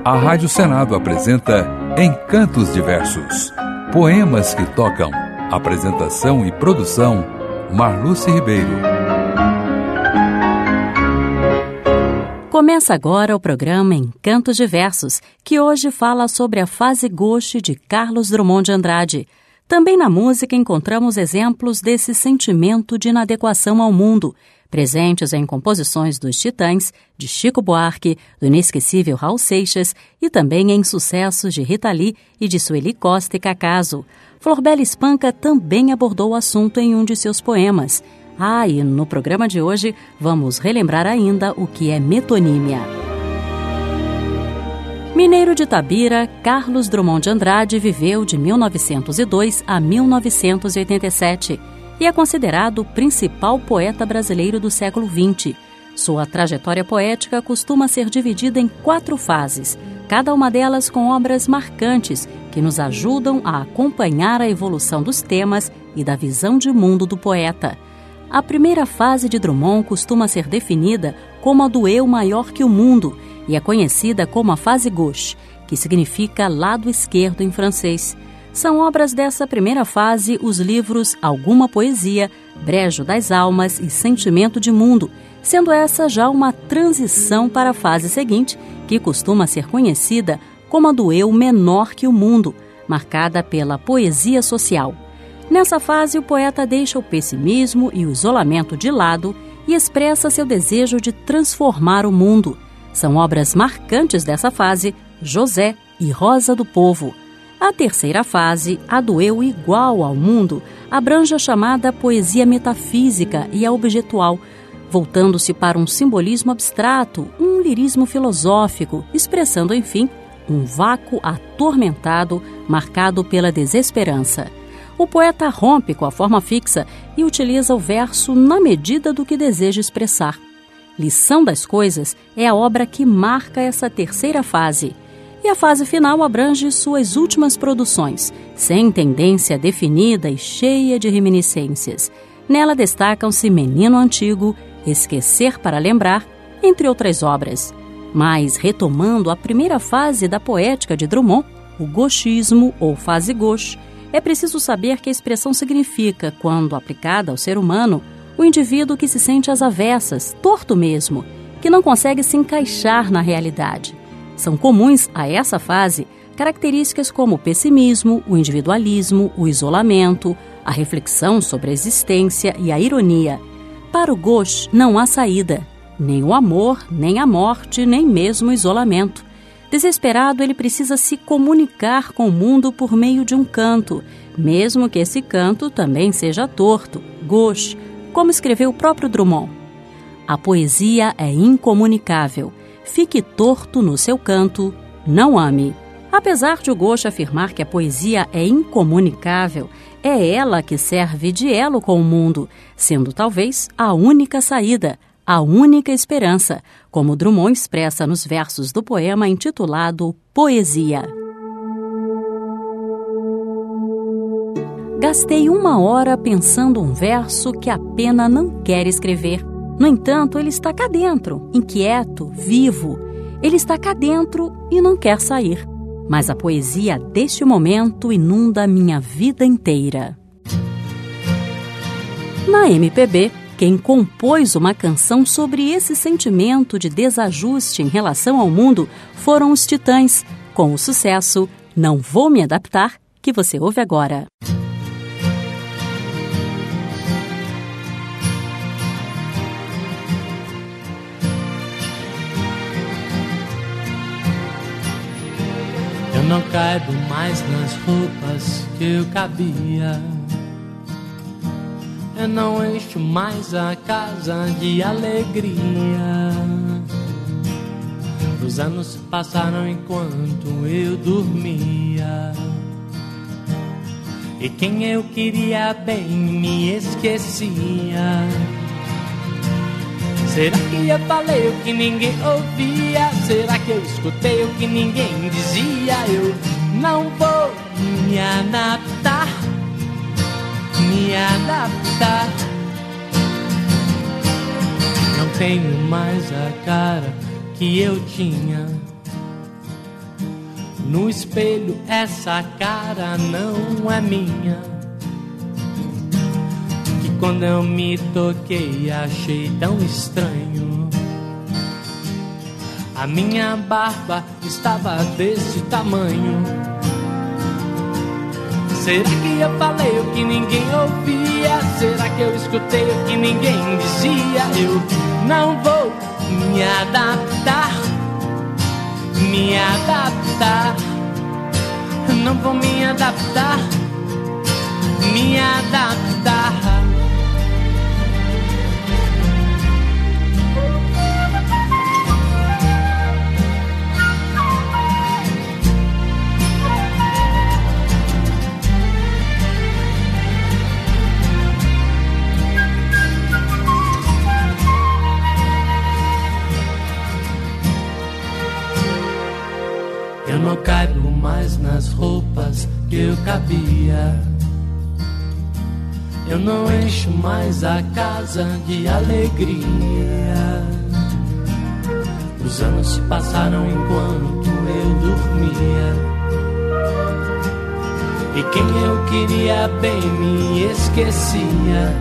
A Rádio Senado apresenta Encantos Diversos, poemas que tocam. Apresentação e produção, Marluce Ribeiro. Começa agora o programa Encantos Diversos, que hoje fala sobre a fase gauche de Carlos Drummond de Andrade. Também na música encontramos exemplos desse sentimento de inadequação ao mundo, presentes em composições dos Titãs, de Chico Buarque, do inesquecível Raul Seixas e também em sucessos de Rita Lee e de Sueli Costa e Cacaso. Florbela Espanca também abordou o assunto em um de seus poemas. E no programa de hoje vamos relembrar ainda o que é metonímia. Mineiro de Itabira, Carlos Drummond de Andrade viveu de 1902 a 1987 e é considerado o principal poeta brasileiro do século XX. Sua trajetória poética costuma ser dividida em 4 fases, cada uma delas com obras marcantes que nos ajudam a acompanhar a evolução dos temas e da visão de mundo do poeta. A primeira fase de Drummond costuma ser definida como a do eu maior que o mundo e é conhecida como a fase gauche, que significa lado esquerdo em francês. São obras dessa primeira fase os livros Alguma Poesia, Brejo das Almas e Sentimento de Mundo, sendo essa já uma transição para a fase seguinte, que costuma ser conhecida como a do eu menor que o mundo, marcada pela poesia social. Nessa fase, o poeta deixa o pessimismo e o isolamento de lado e expressa seu desejo de transformar o mundo. São obras marcantes dessa fase, José e Rosa do Povo. A terceira fase, a do eu igual ao mundo, abrange a chamada poesia metafísica e a objetual, voltando-se para um simbolismo abstrato, um lirismo filosófico, expressando, enfim, um vácuo atormentado marcado pela desesperança. O poeta rompe com a forma fixa e utiliza o verso na medida do que deseja expressar. Lição das Coisas é a obra que marca essa terceira fase. E a fase final abrange suas últimas produções, sem tendência definida e cheia de reminiscências. Nela destacam-se Menino Antigo, Esquecer para Lembrar, entre outras obras. Mas, retomando a primeira fase da poética de Drummond, o gauchismo ou fase gauche, é preciso saber que a expressão significa, quando aplicada ao ser humano, o indivíduo que se sente às avessas, torto mesmo, que não consegue se encaixar na realidade. São comuns a essa fase características como o pessimismo, o individualismo, o isolamento, a reflexão sobre a existência e a ironia. Para o gauche não há saída, nem o amor, nem a morte, nem mesmo o isolamento. Desesperado, ele precisa se comunicar com o mundo por meio de um canto, mesmo que esse canto também seja torto, gauche, como escreveu o próprio Drummond. A poesia é incomunicável. Fique torto no seu canto, não ame. Apesar de o gauche afirmar que a poesia é incomunicável, é ela que serve de elo com o mundo, sendo talvez a única saída, a única esperança, como Drummond expressa nos versos do poema intitulado Poesia. Gastei 1 hora pensando um verso que a pena não quer escrever. No entanto, ele está cá dentro, inquieto, vivo. Ele está cá dentro e não quer sair. Mas a poesia deste momento inunda a minha vida inteira. Na MPB, quem compôs uma canção sobre esse sentimento de desajuste em relação ao mundo foram os Titãs, com o sucesso Não Vou Me Adaptar, que você ouve agora. Eu não caibo mais nas roupas que eu cabia. Eu não encho mais a casa de alegria. Os anos se passaram enquanto eu dormia. E quem eu queria bem me esquecia. Será que eu falei o que ninguém ouvia? Será que eu escutei o que ninguém dizia? Eu não vou me adaptar, me adaptar. Não tenho mais a cara que eu tinha. No espelho essa cara não é minha, que quando eu me toquei achei tão estranho. A minha barba estava desse tamanho. Será que eu falei o que ninguém ouvia? Será que eu escutei o que ninguém dizia? Eu não vou me adaptar, me adaptar. Não vou me adaptar, me adaptar. Eu não caibo mais nas roupas que eu cabia. Eu não encho mais a casa de alegria. Os anos se passaram enquanto eu dormia, e quem eu queria bem me esquecia.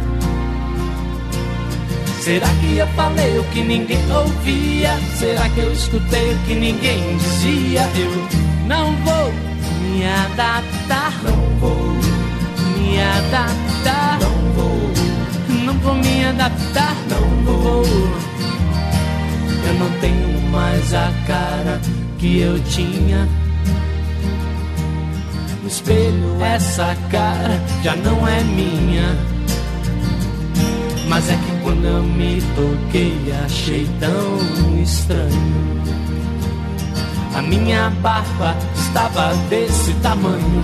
Será que eu falei o que ninguém ouvia? Será que eu escutei o que ninguém dizia? Eu não vou me adaptar, não vou me adaptar, não vou me adaptar, não vou. Eu não tenho mais a cara que eu tinha. No espelho essa cara já não é minha, mas é que quando eu me toquei achei tão estranho. A minha barba estava desse tamanho.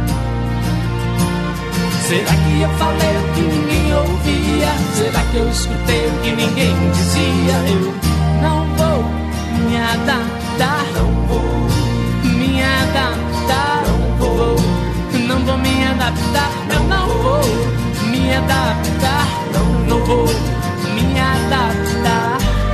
Será que eu falei o que ninguém ouvia? Será que eu escutei o que ninguém dizia? Eu não vou me adaptar, não vou me adaptar, não vou me adaptar, eu não vou me adaptar, não vou me adaptar.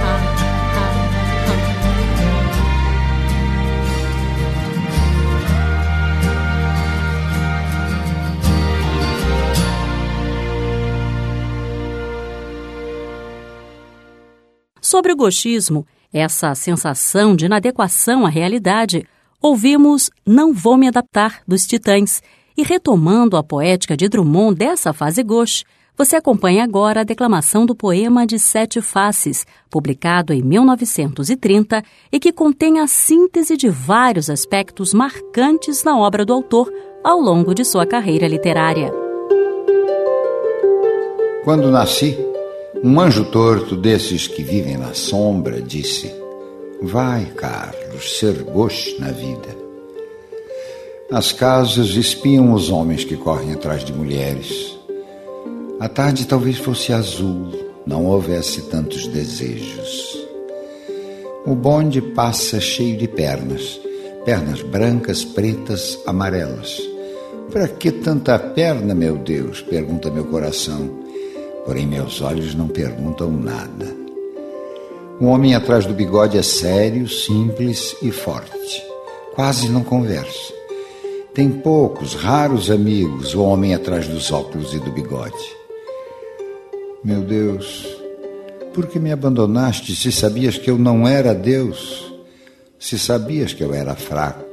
Sobre o gauchismo, essa sensação de inadequação à realidade, ouvimos Não Vou Me Adaptar, dos Titãs. E retomando a poética de Drummond dessa fase gauche, você acompanha agora a declamação do poema de Sete Faces, publicado em 1930 e que contém a síntese de vários aspectos marcantes na obra do autor ao longo de sua carreira literária. Quando nasci, um anjo torto desses que vivem na sombra disse: vai, Carlos, ser gauche na vida. As casas espiam os homens que correm atrás de mulheres. A tarde talvez fosse azul, não houvesse tantos desejos. O bonde passa cheio de pernas, pernas brancas, pretas, amarelas. Para que tanta perna, meu Deus? Pergunta meu coração. Porém meus olhos não perguntam nada. O homem atrás do bigode é sério, simples e forte. Quase não conversa. Tem poucos, raros amigos, o homem atrás dos óculos e do bigode. Meu Deus, por que me abandonaste se sabias que eu não era Deus? Se sabias que eu era fraco?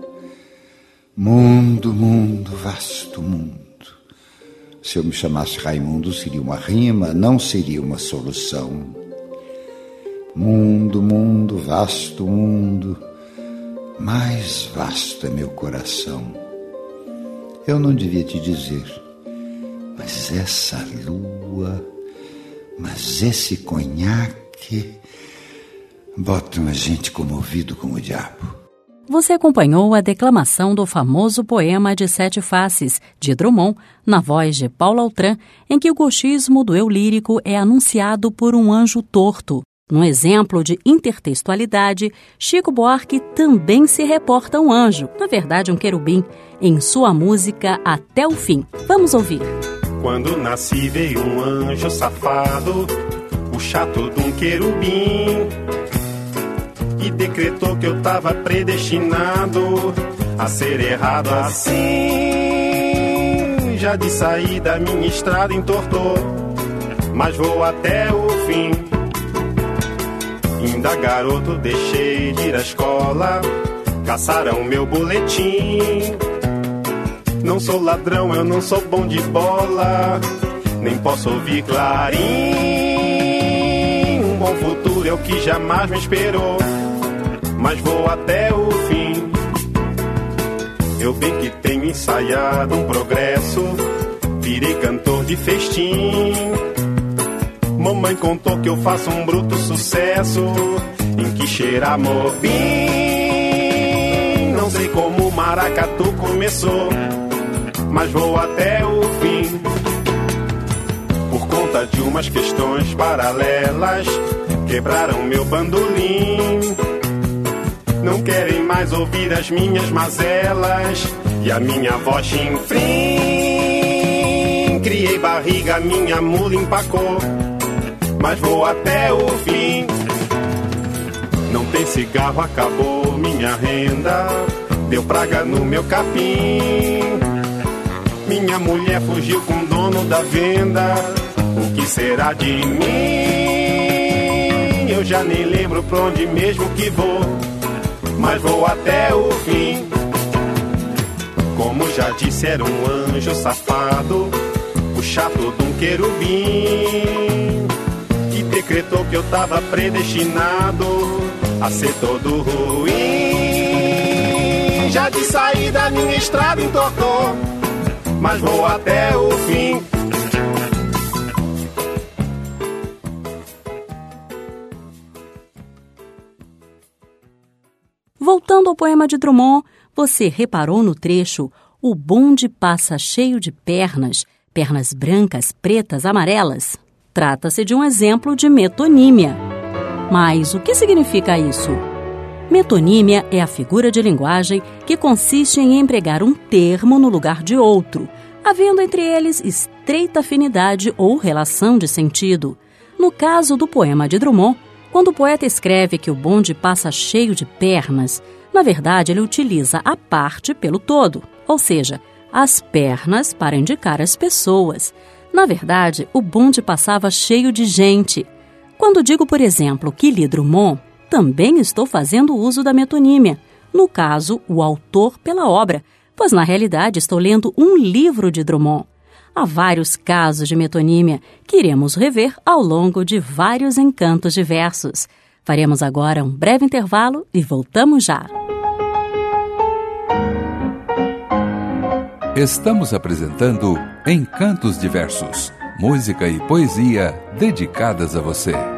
Mundo, mundo, vasto mundo. Se eu me chamasse Raimundo, seria uma rima, não seria uma solução. Mundo, mundo, vasto mundo, mais vasto é meu coração. Eu não devia te dizer, mas essa lua, mas esse conhaque, botam a gente comovido com o diabo. Você acompanhou a declamação do famoso poema de Sete Faces, de Drummond, na voz de Paulo Autran, em que o gauchismo do eu lírico é anunciado por um anjo torto. Num exemplo de intertextualidade, Chico Buarque também se reporta a um anjo, na verdade um querubim, em sua música Até o Fim. Vamos ouvir. Quando nasci veio um anjo safado, o chato de um querubim. que decretou que eu tava predestinado a ser errado assim. Já de saída minha estrada entortou, mas vou até o fim. Ainda garoto deixei de ir à escola, caçaram meu boletim. Não sou ladrão, eu não sou bom de bola, nem posso ouvir clarim. Um bom futuro é o que jamais me esperou, mas vou até o fim. Eu bem que tenho ensaiado um progresso, virei cantor de festim. Mamãe contou que eu faço um bruto sucesso, em que cheira mobim. Não sei como o maracatu começou, mas vou até o fim. Por conta de umas questões paralelas, quebraram meu bandolim. Não querem mais ouvir as minhas mazelas e a minha voz chinfrim. Criei barriga, minha mula empacou, mas vou até o fim. Não tem cigarro, acabou minha renda, deu praga no meu capim. Minha mulher fugiu com o dono da venda, o que será de mim? Eu já nem lembro pra onde mesmo que vou, mas vou até o fim. Como já disse, era um anjo safado, o chato de um querubim, que decretou que eu tava predestinado a ser todo ruim. Já de saída minha estrada entortou, mas vou até o fim. Voltando ao poema de Drummond, você reparou no trecho "O bonde passa cheio de pernas, pernas brancas, pretas, amarelas"? Trata-se de um exemplo de metonímia. Mas o que significa isso? Metonímia é a figura de linguagem que consiste em empregar um termo no lugar de outro, havendo entre eles estreita afinidade ou relação de sentido. No caso do poema de Drummond, quando o poeta escreve que o bonde passa cheio de pernas, na verdade ele utiliza a parte pelo todo, ou seja, as pernas para indicar as pessoas. Na verdade, o bonde passava cheio de gente. Quando digo, por exemplo, que li Drummond, também estou fazendo uso da metonímia, no caso, o autor pela obra, pois na realidade estou lendo um livro de Drummond. Há vários casos de metonímia que iremos rever ao longo de vários encantos diversos. Faremos agora um breve intervalo e voltamos já. Estamos apresentando Encantos Diversos, música e poesia dedicadas a você.